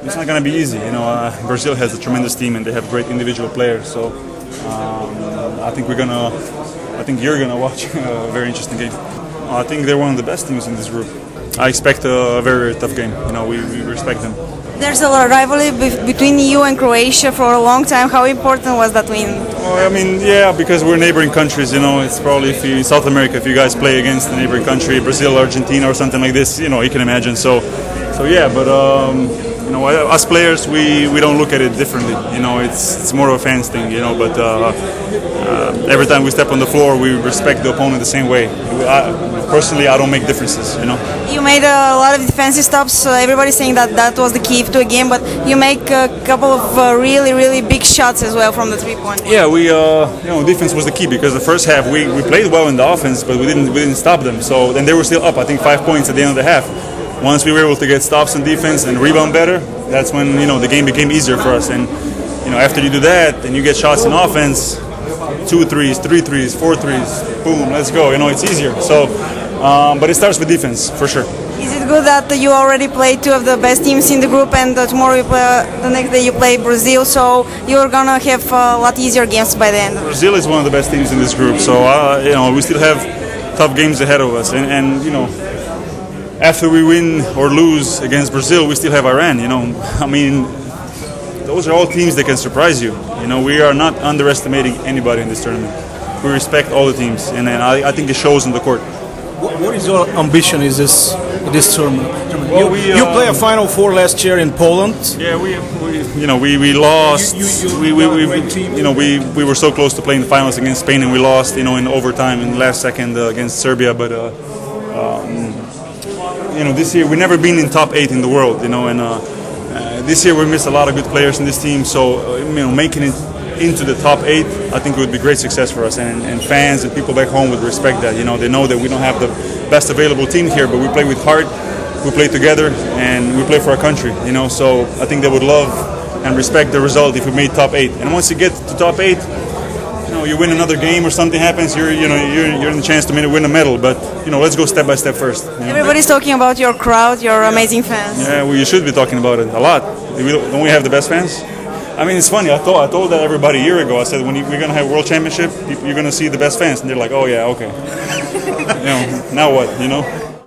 it's not going to be easy. Brazil has a tremendous team and they have great individual players. So I think you're gonna watch a very interesting game. I think they're one of the best teams in this group. I expect a very, very tough game. We respect them. There's a rivalry between you and Croatia for a long time. How important was that win? Yeah, because we're neighboring countries. It's probably in South America, if you guys play against a neighboring country, Brazil, Argentina, or something like this, you can imagine. So yeah, but us players, we don't look at it differently. It's more of a fans thing. But every time we step on the floor, we respect the opponent the same way. Personally, I don't make differences. You made a lot of defensive stops. Everybody's saying that was the key to a game, but you make a couple of really, really big shots as well from the three-point. Yeah, defense was the key because the first half we played well in the offense, but we didn't stop them. So then they were still up, I think, 5 points at the end of the half. Once we were able to get stops on defense and rebound better, that's when the game became easier for us. And after you do that, and you get shots in offense, 2 threes, 3 threes, 4 threes, boom, let's go. It's easier. So, but it starts with defense for sure. Is it good that you already played two of the best teams in the group, and tomorrow the next day you play Brazil, so you're gonna have a lot easier games by the end? Brazil is one of the best teams in this group, so we still have tough games ahead of us, and after we win or lose against Brazil, we still have Iran. Those are all teams that can surprise you. We are not underestimating anybody in this tournament. We respect all the teams, and I think it shows on the court. What is your ambition in this tournament? Well, you played a Final Four last year in Poland. Yeah, we lost. We were so close to playing the finals against Spain, and we lost. In overtime in the last second against Serbia. But this year we've never been in top 8 in the world. And this year we missed a lot of good players in this team. So making it into the top 8, I think it would be great success for us, and fans and people back home would respect that. They know that we don't have the best available team here, but we play with heart, we play together, and we play for our country. So I think they would love and respect the result if we made top 8. And once you get to top 8, you win another game or something happens, you're in the chance to win a medal. But let's go step by step first. Everybody's talking about your crowd, your amazing fans. Yeah, well, you should be talking about it a lot. Don't we have the best fans? It's funny. I told that everybody a year ago. I said when we're gonna have World Championship, you're gonna see the best fans, and they're like, "Oh yeah, okay." Now what?